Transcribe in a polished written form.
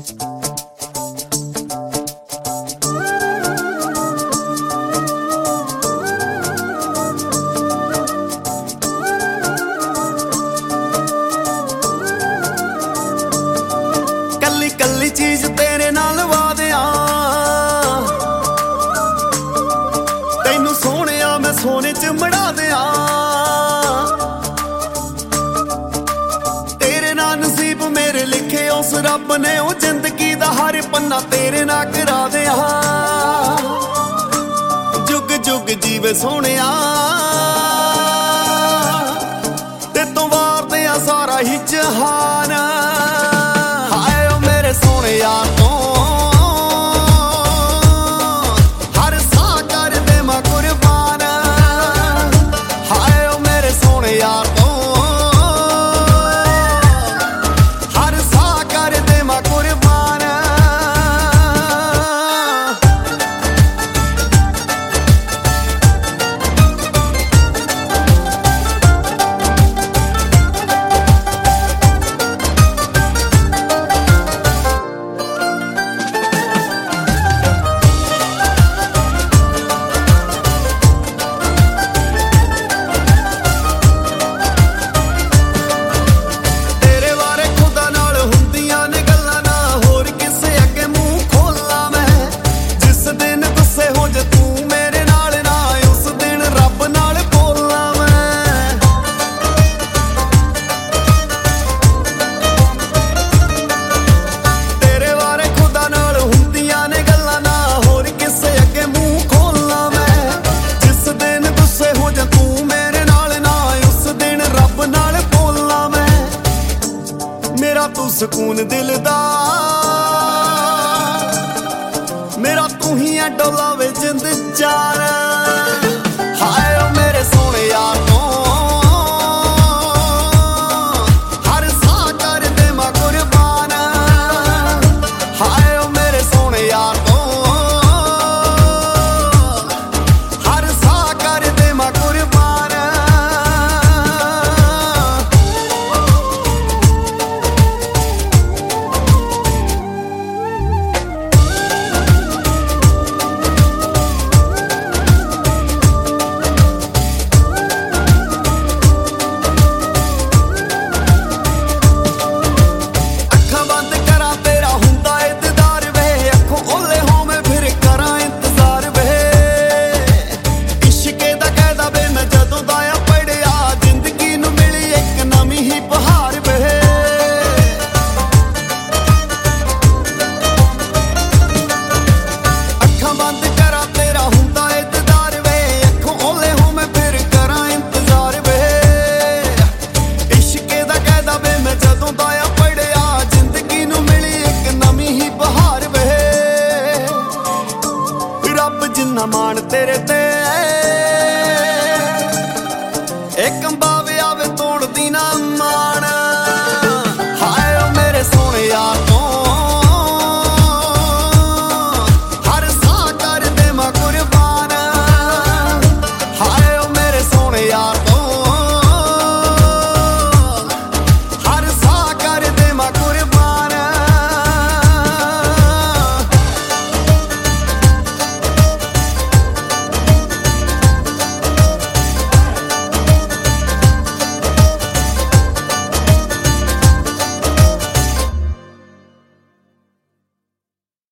ਕੱਲੀ ਕੱਲੀ ਚੀਜ਼ ਤੇਰੇ ਨਾਲ ਵਾਦਿਆਂ, ਤੈਨੂੰ ਸੋਹਣਿਆ ਮੈਂ ਸੋਨੇ ਚ ਮੜਾ ਦਿਆਂ। ਤੇਰੇ ਨਾਲ ਨਸੀਬ ਮੇਰੇ ਲਿਖੇ ਉਸ ਰੱਬ ਨੇ, ਉਹ ਜ਼ਿੰਦਗੀ ਦਾ ਹਰ ਪੰਨਾ ਤੇਰੇ ਨਾਲ ਕਰਾ ਦਿਆਂ। ਜੁਗ ਜੁਗ ਜੀਵੇ ਸੋਹਣਿਆ, ਤੇ ਤੂੰ ਵਾਰਦੇ ਆ ਸਾਰਾ ਹੀ ਜਹਾਨ। ਹਾਏ ਓ ਮੇਰੇ ਸੋਹਣਿਆ ਤੋਂ ਹਰ ਸਾਹ ਕਰ ਦੇਵਾਂ ਕੁਰਬਾਨ। ਹਾਏ ਓ ਮੇਰੇ ਸੋਹਣਿਆ ਤੋਂ ਹਰ ਸਾਹ ਕਰ ਦੇਵਾਂ ਕੁਰਬਾਨ। ਤੂੰ ਸਕੂਨ ਦਿਲ ਦਾ, ਮੇਰਾ ਤੂੰ ਹੀ ਐ ਡੋਲਾਵੇ ਜਿੰਦ ਚਾਰ। ਹਾਏ ਓ ਮੇਰੇ ਸੋਹਣਿਆ ਤੋਂ ਹਰ ਸਾਹ ਕਰ ਦੇਵਾਂ ਕੁਰਬਾਨ। ਹਾਏ ਓ ਮੇਰੇ ਸੋਹਣਿਆ ਤੋਂ ਹਰ ਸਾਹ ਕਰ ਦੇਵਾਂ ਕੁਰਬਾਨ। ਜਿੰਨਾ ਮਾਣ ਤੇਰੇ ਤੇ